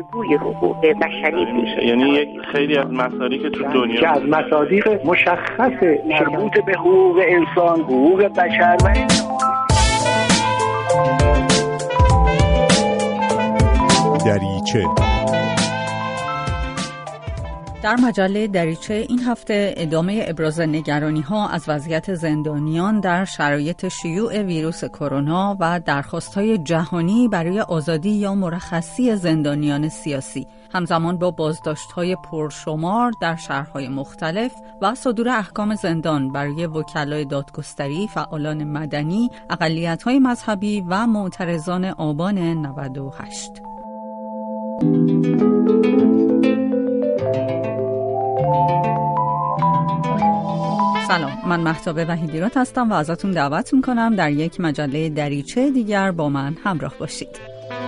بازگوی حقوق بشری بود. یعنی یک خیلی از مصادیق که تو دنیا که از مصادیق مشخص مربوط به حقوق انسان، حقوق بشر و دریچه. در مجله دریچه این هفته ادامه ابراز نگرانی‌ها از وضعیت زندانیان در شرایط شیوع ویروس کرونا و درخواست‌های جهانی برای آزادی یا مرخصی زندانیان سیاسی، همزمان با بازداشت‌های پرشمار در شهرهای مختلف و صدور احکام زندان برای وکلای دادگستری، فعالان مدنی، اقلیت‌های مذهبی و معترضان آبان 98. سلام، من مهتاب وحیدیراد هستم و ازتون دعوت میکنم در یک مجله دریچه دیگر با من همراه باشید.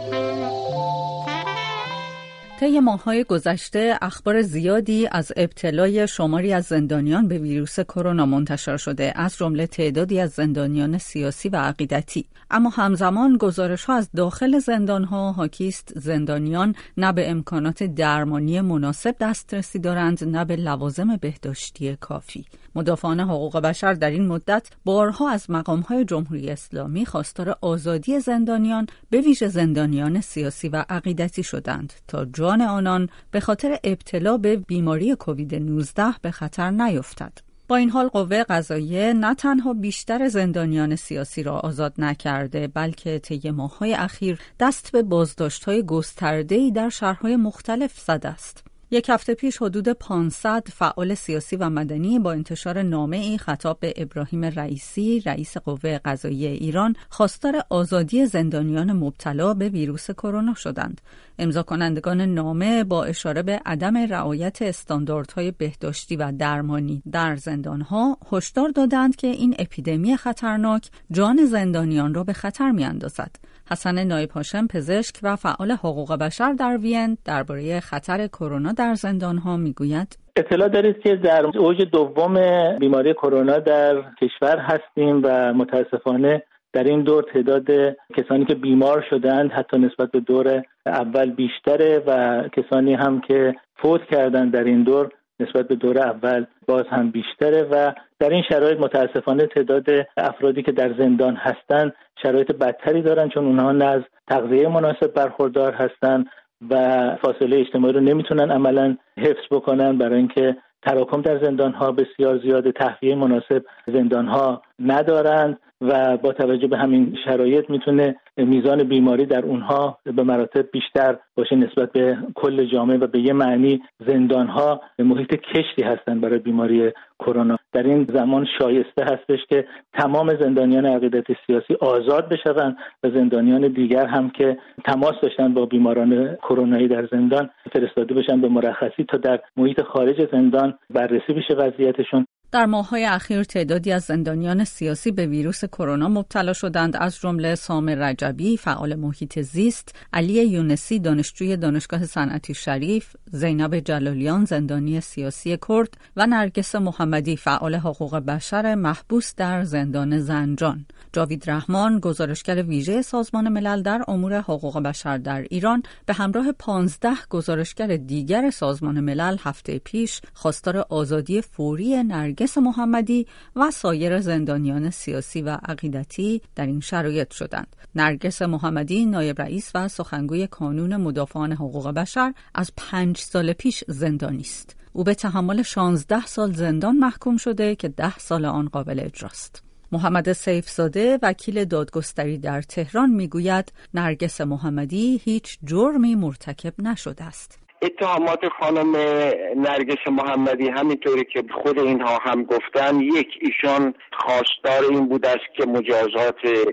طی ماه‌های گذشته اخبار زیادی از ابتلای شماری از زندانیان به ویروس کرونا منتشر شده، از جمله تعدادی از زندانیان سیاسی و عقیدتی. اما همزمان گزارش‌ها از داخل زندان‌ها حاکی است زندانیان نه به امکانات درمانی مناسب دسترسی دارند، نه به لوازم بهداشتی کافی. مدافعان حقوق بشر در این مدت بارها از مقام‌های جمهوری اسلامی خواستار آزادی زندانیان، به ویژه زندانیان سیاسی و عقیدتی شدند تا جان آنان به خاطر ابتلا به بیماری کووید 19 به خطر نیفتد. با این حال قوه قضاییه نه تنها بیشتر زندانیان سیاسی را آزاد نکرده، بلکه طی ماه‌های اخیر دست به بازداشت‌های گسترده‌ای در شهرهای مختلف زده است. یک هفته پیش حدود 500 فعال سیاسی و مدنی با انتشار نامه‌ای خطاب به ابراهیم رئیسی، رئیس قوه قضاییه ایران، خواستار آزادی زندانیان مبتلا به ویروس کرونا شدند. امضا کنندگان نامه با اشاره به عدم رعایت استانداردهای بهداشتی و درمانی در زندانها هشدار دادند که این اپیدمی خطرناک جان زندانیان را به خطر می‌اندازد. حسن نایب هاشم، پزشک و فعال حقوق بشر در وین، درباره خطر کرونا در زندان‌ها میگوید: اطلاع دارید که در اوج دوم بیماری کرونا در کشور هستیم و متاسفانه در این دور تعداد کسانی که بیمار شدند حتی نسبت به دور اول بیشتره و کسانی هم که فوت کردند در این دور نسبت به دور اول باز هم بیشتره و در این شرایط متاسفانه تعداد افرادی که در زندان هستند شرایط بدتری دارن، چون اونها نه از تغذیه مناسب برخوردار هستند و فاصله اجتماعی رو نمیتونن عملاً حفظ بکنن، برای اینکه تراکم در زندان‌ها بسیار زیاده، تهویه مناسب زندان‌ها ندارند و با توجه به همین شرایط میتونه میزان بیماری در اونها به مراتب بیشتر باشه نسبت به کل جامعه و به یه معنی زندان‌ها محیط کشتی هستند برای بیماری کرونا. در این زمان شایسته هستش که تمام زندانیان عقیدتی سیاسی آزاد بشوند و زندانیان دیگر هم که تماس داشتن با بیماران کرونایی در زندان فرستاده بشن به مرخصی تا در محیط خارج زندان بررسی بشه وضعیتشون. در ماه‌های اخیر تعدادی از زندانیان سیاسی به ویروس کرونا مبتلا شدند، از جمله سامر رجبی، فعال محیط زیست، علی یونسی، دانشجوی دانشگاه صنعتی شریف، زینب جلالیان، زندانی سیاسی کرد و نرگس محمدی، فعال حقوق بشر محبوس در زندان زنجان. جاوید رحمان، گزارشگر ویژه سازمان ملل در امور حقوق بشر در ایران، به همراه 15 گزارشگر دیگر سازمان ملل هفته پیش خواستار آزادی فوری نرگس محمدی و سایر زندانیان سیاسی و عقیدتی در این شرایط شدند. نرگس محمدی نایب رئیس و سخنگوی کانون مدافعان حقوق بشر از 5 سال پیش زندانی است. او به تحمل 16 سال زندان محکوم شده که 10 سال آن قابل اجراست. محمد سیفزاده، وکیل دادگستری در تهران، میگوید نرگس محمدی هیچ جرمی مرتکب نشده است. اتهامات خانم نرگس محمدی همینطوری که خود اینها هم گفتن، یک، ایشان خواستار این بود است که مجازات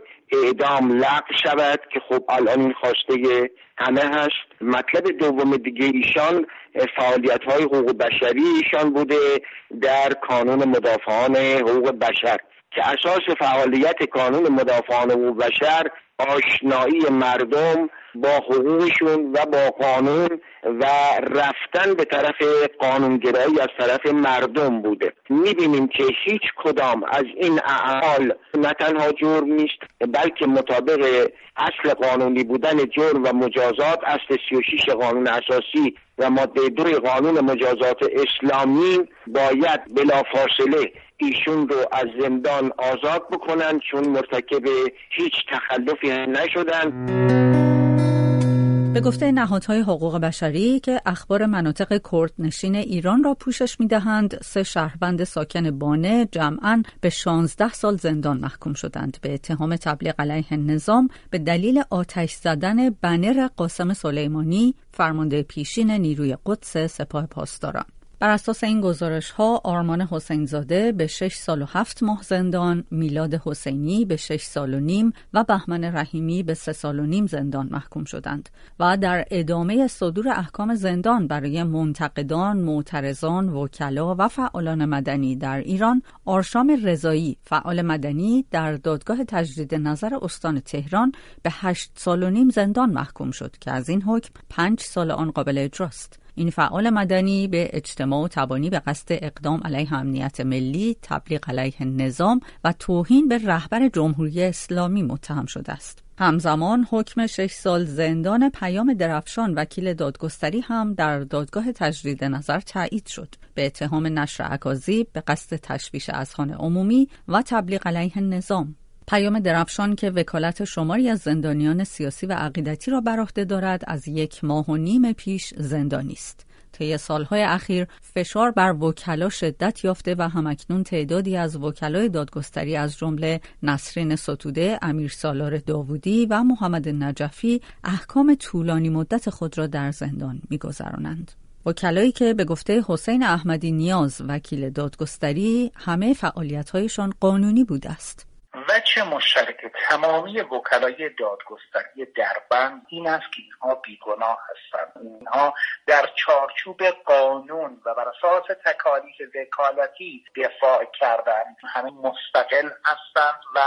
اعدام لغو شود که خب الان این خواسته همه هست. مطلب دوم دیگه ایشان فعالیت‌های حقوق بشری ایشان بوده در کانون مدافعان حقوق بشر که اساس فعالیت کانون مدافعان حقوق بشر آشنایی مردم با حقوقشون و با قانون و رفتن به طرف قانونگرایی از طرف مردم بوده. می‌بینیم که هیچ کدام از این اعمال نه تنها جرم نیست، بلکه مطابق اصل قانونی بودن جرم و مجازات، اصل 36 قانون اساسی و ماده 2 قانون مجازات اسلامی، باید بلافاصله ایشون رو از زندان آزاد بکنن، چون مرتکب هیچ تخلفی نشدن. به گفته نهادهای حقوق بشری که اخبار مناطق کردنشین ایران را پوشش می‌دهند، 3 شهروند ساکن بانه جمعاً به 16 سال زندان محکوم شدند به اتهام تبلیغ علیه النظام به دلیل آتش زدن بنر قاسم سلیمانی، فرمانده پیشین نیروی قدس سپاه پاسداران. بر اساس این گزارش‌ها آرمان حسین زاده به 6 سال و 7 ماه زندان، میلاد حسینی به 6 سال و نیم و بهمن رحیمی به 3 سال و نیم زندان محکوم شدند و در ادامه صدور احکام زندان برای منتقدان، معترضان، وکلا و فعالان مدنی در ایران، آرشام رضایی، فعال مدنی، در دادگاه تجدید نظر استان تهران به 8 سال و نیم زندان محکوم شد که از این حکم 5 سال آن قابل اجراست. این فعال مدنی به اجتماع و تبانی به قصد اقدام علیه امنیت ملی، تبلیغ علیه النظام و توهین به رهبر جمهوری اسلامی متهم شده است. همزمان حکم 6 سال زندان پیام درفشان وکیل دادگستری هم در دادگاه تجدید نظر تایید شد به اتهام نشر اکاذیب به قصد تشویش اذهان عمومی و تبلیغ علیه النظام. پیام درفشان که وکالت شماری از زندانیان سیاسی و عقیدتی را بر عهده دارد، از 1.5 ماه پیش زندانی است. طی سالهای اخیر فشار بر وکلا شدت یافته و همکنون تعدادی از وکلای دادگستری از جمله نسرین ستوده، امیر سالار داوودی و محمد نجفی احکام طولانی مدت خود را در زندان می‌گذرانند. وکلایی که به گفته حسین احمدی نیاز وکیل دادگستری همه فعالیت‌هایشان قانونی بوده است. وجه مشترک تمامی وکلای دادگستری دربند این است که اینها بیگناه هستند. اینها در چارچوب قانون و بر اساس تکالیف وکالتی دفاع کردند. همه مستقل هستند و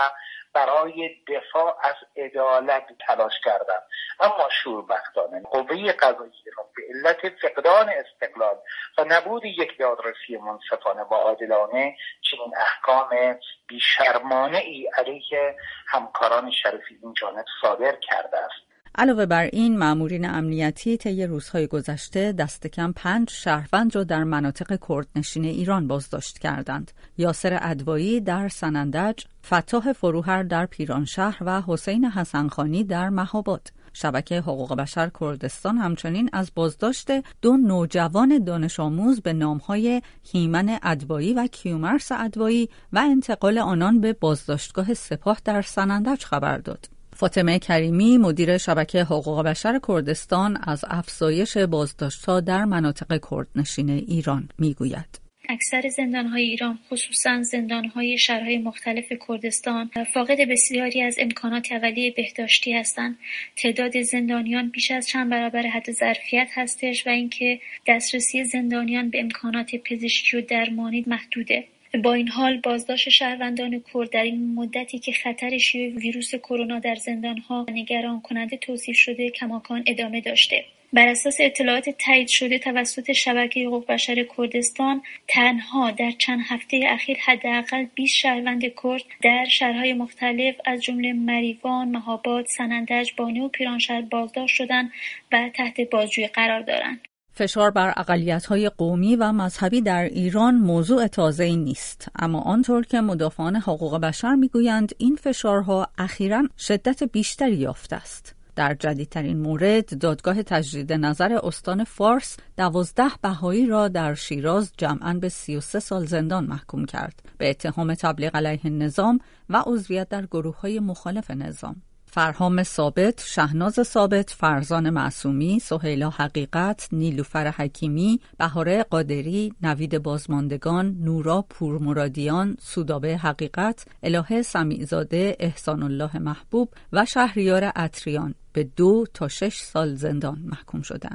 برای دفاع از عدالت تلاش کردند. اما شوربختانه قوه قضاییه را به علت فقدان استقلال و نبود یک دادرسی منصفانه و عادلانه چنین احکام بیشرمانه ای علیه همکاران شریفی این جانب صادر کرده است. علاوه بر این، مامورین امنیتی طی روزهای گذشته دست کم 5 شهروند را در مناطق کردنشین ایران بازداشت کردند. یاسر ادوایی در سنندج، فتاح فروهر در پیرانشهر و حسین حسنخانی در مهاباد. شبکه حقوق بشر کردستان همچنین از بازداشت 2 نوجوان دانش آموز به نامهای هیمن ادوایی و کیومرث ادوایی و انتقال آنان به بازداشتگاه سپاه در سنندج خبر داد. فاطمه کریمی مدیر شبکه حقوق بشر کردستان از افزایش بازداشت‌ها در مناطق کردنشین ایران میگوید. اکثر زندان‌های ایران، خصوصاً زندان‌های شهرهای مختلف کردستان، فاقد بسیاری از امکانات اولیه بهداشتی هستند. تعداد زندانیان بیش از چند برابر حد ظرفیت هستش و اینکه دسترسی زندانیان به امکانات پزشکی و درمانی محدوده. با این حال بازداشت شهروندان کرد در این مدتی که خطر شیوع ویروس کرونا در زندان‌ها نگران کننده توصیف شده کماکان ادامه داشته. بر اساس اطلاعات تایید شده توسط شبکه حقوق بشر کردستان، تنها در چند هفته اخیر حداقل 20 شهروند کرد در شهرهای مختلف از جمله مریوان، مهاباد، سنندج، بانه و پیرانشهر بازداشت شدند و تحت بازجویی قرار دارند. فشار بر اقلیت‌های قومی و مذهبی در ایران موضوع تازه‌ای نیست، اما آنطور که مدافعان حقوق بشر می‌گویند این فشارها اخیراً شدت بیشتری یافته است. در جدیدترین مورد، دادگاه تجدید نظر استان فارس 12 بهایی را در شیراز جمعاً به 33 سال زندان محکوم کرد به اتهام تبلیغ علیه النظام و عضویت در گروه‌های مخالف نظام. فرهام ثابت، شهناز ثابت، فرزان معصومی، سهیلا حقیقت، نیلوفر حکیمی، بهاره قادری، نوید بازماندگان، نورا پورمرادیان، سودابه حقیقت، الهه سمیعزاده، احسان الله محبوب و شهریار عطریان به 2 تا 6 سال زندان محکوم شدند.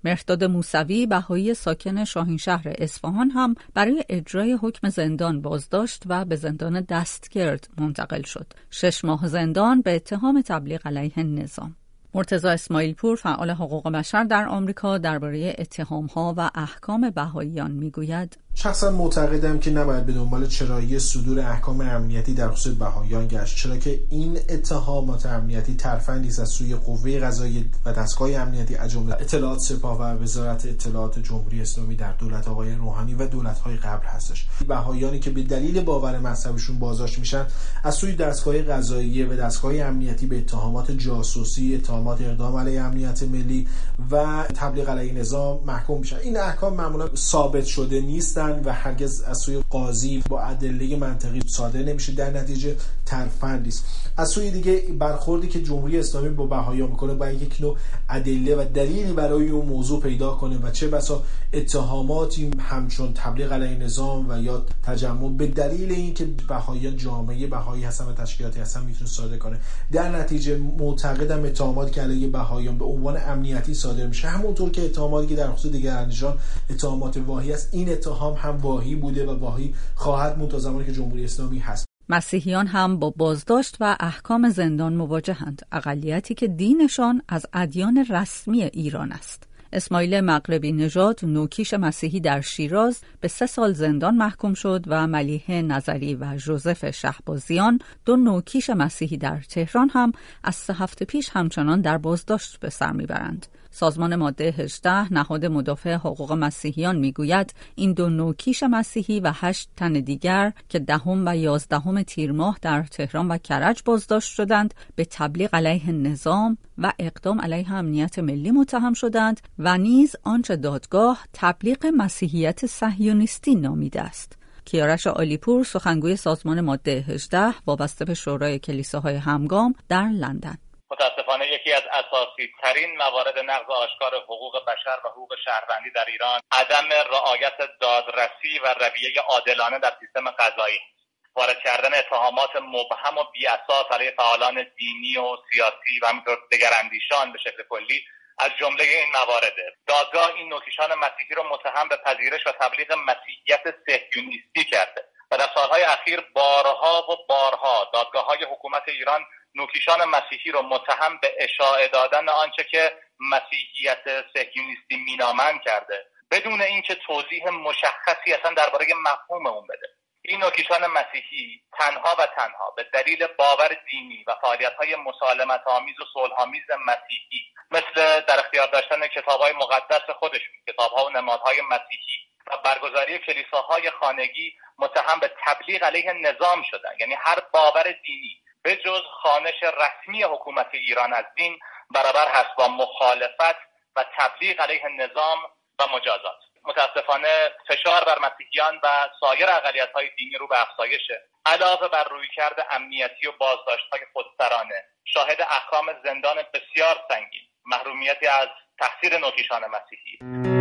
مهرداد موسوی بهایی ساکن شاهینشهر اصفهان هم برای اجرای حکم زندان بازداشت و به زندان دستگرد منتقل شد. 6 ماه زندان به اتهام تبلیغ علیه نظام. مرتضی اسماعیل پور فعال حقوق بشر در آمریکا درباره اتهام‌ها و احکام بهاییان میگوید: شخصا معتقدم که نباید به دنبال چرایی صدور احکام امنیتی در خصوص بهاییان گشت، چرا که این اتهامات امنیتی ترفندی است از سوی قوه قضاییه و دستگاه امنیتی از جمله اطلاعات سپاه و وزارت اطلاعات جمهوری اسلامی در دولت آقای روحانی و دولت‌های قبل هستش. بهاییانی که به دلیل باور مذهبشون بازداشت میشن از سوی دستگاه قضاییه و دستگاه امنیتی به اتهامات جاسوسی، اتهامات اقدام علیه امنیت ملی و تبلیغ علیه نظام محکوم میشن. این احکام معمولا ثابت شده نیستن و هرگز از سوی قاضی با ادله منطقی صادر نمیشه، در نتیجه ترفندی است. از سوی دیگه برخوردی که جمهوری اسلامی با بهاییان میکنه باید یک نوع ادله و دلیلی برای اون موضوع پیدا کنه و چه بسا اتهاماتی همچون تبلیغ علیه نظام و یا تجمع به دلیل اینکه بهاییان جامعه بهایی هستن و تشکیلاتی هستن میتونه صادر کنه. در نتیجه معتقدم اتهاماتی که علیه بهاییان به عنوان امنیتی صادر میشه، همونطور که اتهاماتی که در خصوص دیگرانشان اتهامات واهی است، این اتهام هم واهی بوده و واهی خواهد موند تا زمانی که جمهوری اسلامی هست. مسیحیان هم با بازداشت و احکام زندان مواجهند، اقلیتی که دینشان از ادیان رسمی ایران است. اسماعیل مغربی نژاد، نوکیش مسیحی در شیراز، به 3 سال زندان محکوم شد و ملیحه نظری و ژوزف شهبازیان، 2 نوکیش مسیحی در تهران هم از 3 هفته پیش همچنان در بازداشت به سر میبرند. سازمان ماده 18 نهاد مدافع حقوق مسیحیان میگوید این 2 نوکیش مسیحی و 8 تن دیگر که 10 و 11 تیر ماه در تهران و کرج بازداشت شدند به تبلیغ علیه نظام و اقدام علیه امنیت ملی متهم شدند و نیز آنچه دادگاه تبلیغ مسیحیت صهیونیستی نامیده است. کیارش عالیپور، سخنگوی سازمان ماده 18 وابسته به شورای کلیساهای همگام در لندن: متاسفانه یکی از اساسی ترین موارد نقض آشکار حقوق بشر و حقوق شهروندی در ایران عدم رعایت دادرسی و رویه عادلانه در سیستم قضایی، وارد کردن اتهامات مبهم و بی‌اساس علیه فعالان دینی و سیاسی و همینطور دگراندیشان به شکل کلی از جمله این موارده. دادگاه این نوکیشان مسیحی را متهم به پذیرش و تبلیغ مسیحیت صهیونیستی کرده و در سالهای اخیر بارها و بارها دادگاه‌های حکومت ایران نوکیشان مسیحی را متهم به اشاعه دادن آنچه که مسیحیت صهیونیستی مینامند کرده بدون اینکه توضیح مشخصی اصلا درباره مفهوم اون بده. این نوکیشان مسیحی تنها و تنها به دلیل باور دینی و فعالیت‌های مسالمت‌آمیز و صلح‌آمیز مسیحی مثل در اختیار داشتن کتاب‌های مقدس خودشون، کتاب‌ها و نمادهای مسیحی و برگزاری کلیساهای خانگی متهم به تبلیغ علیه نظام شدن. یعنی هر باور دینی به جز خوانش رسمی حکومت ایران از دین برابر هست با مخالفت و تبلیغ علیه نظام و مجازات. متاسفانه فشار بر مسیحیان و سایر اقلیت‌های دینی رو به افزایشه. علاوه بر رویکرد امنیتی و بازداشت‌های خودسرانه، شاهد احکام زندان بسیار سنگین، محرومیتی از تحصیل نوکیشان مسیحی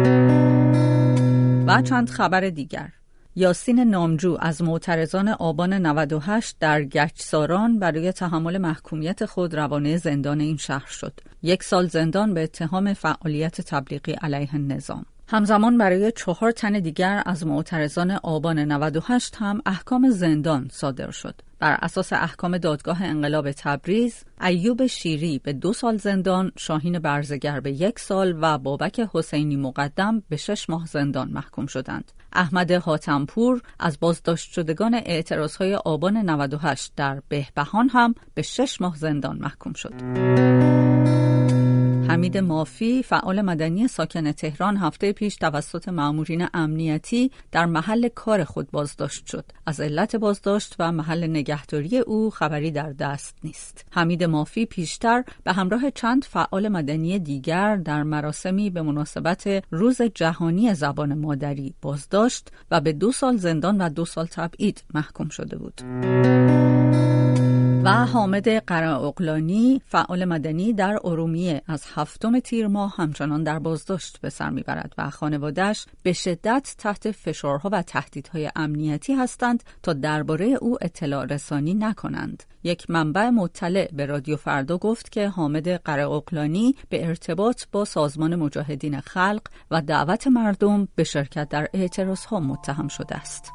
و چند خبر دیگر. یاسین نامجو از معترضان آبان 98 در گچساران برای تحمل محکومیت خود روانه زندان این شهر شد. 1 سال زندان به اتهام فعالیت تبلیغی علیه نظام. همزمان برای 4 تن دیگر از معترضان آبان 98 هم احکام زندان صادر شد. بر اساس احکام دادگاه انقلاب تبریز، ایوب شیری به 2 سال زندان، شاهین برزگر به 1 سال و بابک حسینی مقدم به 6 ماه زندان محکوم شدند. احمد حاتمپور از بازداشت شدگان اعتراضهای آبان 98 در بهبهان هم به 6 ماه زندان محکوم شد. حمید مافی، فعال مدنی ساکن تهران، هفته پیش توسط مامورین امنیتی در محل کار خود بازداشت شد. از علت بازداشت و محل نگهداری او خبری در دست نیست. حمید مافی پیشتر به همراه چند فعال مدنی دیگر در مراسمی به مناسبت روز جهانی زبان مادری بازداشت و به 2 سال زندان و 2 سال تبعید محکوم شده بود. و حامد قره‌اغلانی فعال مدنی در ارومیه از 7 تیر ماه همچنان در بازداشت به سر میبرد و خانواده‌اش به شدت تحت فشارها و تهدیدهای امنیتی هستند تا درباره او اطلاع رسانی نکنند. یک منبع مطلع به رادیو فردا گفت که حامد قره‌اغلانی به ارتباط با سازمان مجاهدین خلق و دعوت مردم به شرکت در اعتراضها متهم شده است.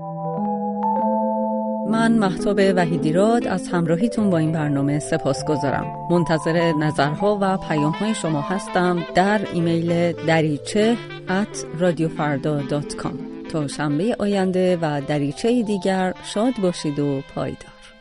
من مهتاب وحیدی‌راد از همراهیتون با این برنامه سپاسگزارم. منتظر نظرها و پیام‌های شما هستم در ایمیل dariche@radiofarda.com. تا شنبه آینده و دریچه دیگر شاد باشید و پایدار.